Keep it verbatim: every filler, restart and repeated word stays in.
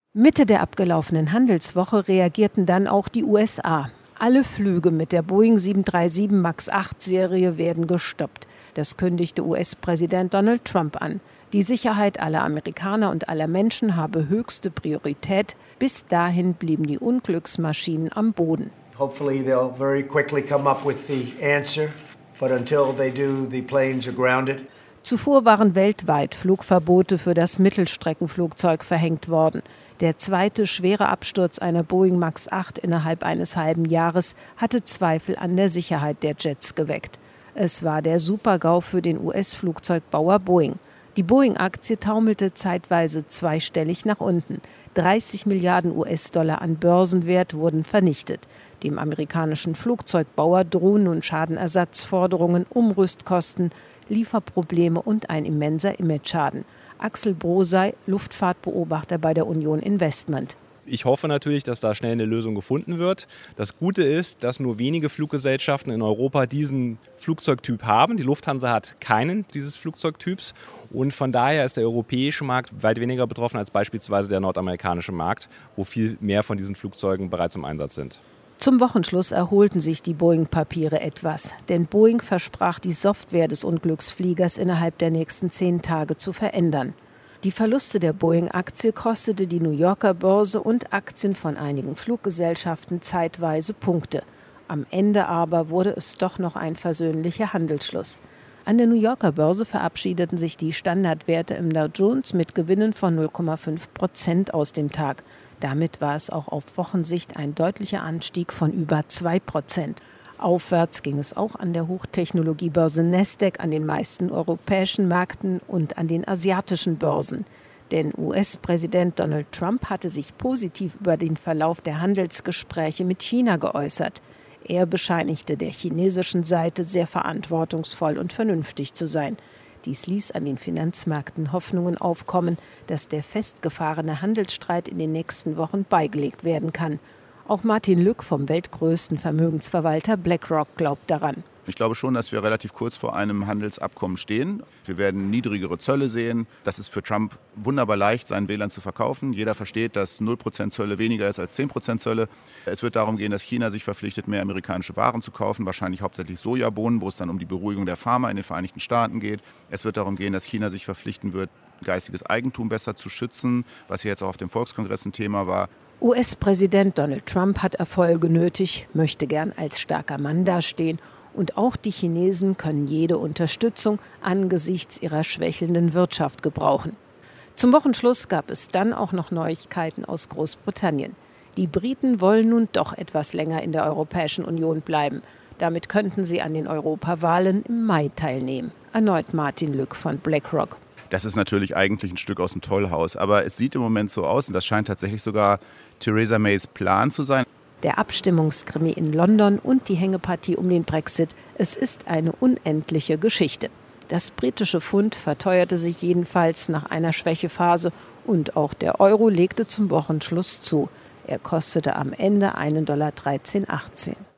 Mitte der abgelaufenen Handelswoche reagierten dann auch die U S A. Alle Flüge mit der Boeing sieben drei sieben Max acht Serie werden gestoppt. Das kündigte U S-Präsident Donald Trump an. Die Sicherheit aller Amerikaner und aller Menschen habe höchste Priorität. Bis dahin blieben die Unglücksmaschinen am Boden. Hopefully they'll very quickly come up with the answer, but until they do, the planes are grounded. Zuvor waren weltweit Flugverbote für das Mittelstreckenflugzeug verhängt worden. Der zweite schwere Absturz einer Boeing Max acht innerhalb eines halben Jahres hatte Zweifel an der Sicherheit der Jets geweckt. Es war der Super-GAU für den U S-Flugzeugbauer Boeing. Die Boeing-Aktie taumelte zeitweise zweistellig nach unten. dreißig Milliarden U S-Dollar an Börsenwert wurden vernichtet. Dem amerikanischen Flugzeugbauer drohen nun Schadenersatzforderungen, Umrüstkosten, Lieferprobleme und ein immenser Imageschaden. Axel Brosey, Luftfahrtbeobachter bei der Union Investment. Ich hoffe natürlich, dass da schnell eine Lösung gefunden wird. Das Gute ist, dass nur wenige Fluggesellschaften in Europa diesen Flugzeugtyp haben. Die Lufthansa hat keinen dieses Flugzeugtyps. Und von daher ist der europäische Markt weit weniger betroffen als beispielsweise der nordamerikanische Markt, wo viel mehr von diesen Flugzeugen bereits im Einsatz sind. Zum Wochenschluss erholten sich die Boeing-Papiere etwas. Denn Boeing versprach, die Software des Unglücksfliegers innerhalb der nächsten zehn Tage zu verändern. Die Verluste der Boeing-Aktie kostete die New Yorker Börse und Aktien von einigen Fluggesellschaften zeitweise Punkte. Am Ende aber wurde es doch noch ein versöhnlicher Handelsschluss. An der New Yorker Börse verabschiedeten sich die Standardwerte im Dow Jones mit Gewinnen von null Komma fünf Prozent aus dem Tag. Damit war es auch auf Wochensicht ein deutlicher Anstieg von über zwei Prozent. Aufwärts ging es auch an der Hochtechnologiebörse Nasdaq, an den meisten europäischen Märkten und an den asiatischen Börsen. Denn U S-Präsident Donald Trump hatte sich positiv über den Verlauf der Handelsgespräche mit China geäußert. Er bescheinigte der chinesischen Seite, sehr verantwortungsvoll und vernünftig zu sein. Dies ließ an den Finanzmärkten Hoffnungen aufkommen, dass der festgefahrene Handelsstreit in den nächsten Wochen beigelegt werden kann. Auch Martin Lück vom weltgrößten Vermögensverwalter BlackRock glaubt daran. Ich glaube schon, dass wir relativ kurz vor einem Handelsabkommen stehen. Wir werden niedrigere Zölle sehen. Das ist für Trump wunderbar leicht, seinen Wählern zu verkaufen. Jeder versteht, dass null Prozent Zölle weniger ist als zehn Prozent Zölle. Es wird darum gehen, dass China sich verpflichtet, mehr amerikanische Waren zu kaufen, wahrscheinlich hauptsächlich Sojabohnen, wo es dann um die Beruhigung der Farmer in den Vereinigten Staaten geht. Es wird darum gehen, dass China sich verpflichten wird, geistiges Eigentum besser zu schützen, was ja jetzt auch auf dem Volkskongress ein Thema war. U S-Präsident Donald Trump hat Erfolge nötig, möchte gern als starker Mann dastehen. Und auch die Chinesen können jede Unterstützung angesichts ihrer schwächelnden Wirtschaft gebrauchen. Zum Wochenschluss gab es dann auch noch Neuigkeiten aus Großbritannien. Die Briten wollen nun doch etwas länger in der Europäischen Union bleiben. Damit könnten sie an den Europawahlen im Mai teilnehmen. Erneut Martin Lück von BlackRock. Das ist natürlich eigentlich ein Stück aus dem Tollhaus. Aber es sieht im Moment so aus, und das scheint tatsächlich sogar Theresa Mays Plan zu sein. Der Abstimmungskrimi in London und die Hängepartie um den Brexit. Es ist eine unendliche Geschichte. Das britische Pfund verteuerte sich jedenfalls nach einer Schwächephase und auch der Euro legte zum Wochenschluss zu. Er kostete am Ende einen Dollar dreizehn achtzehn.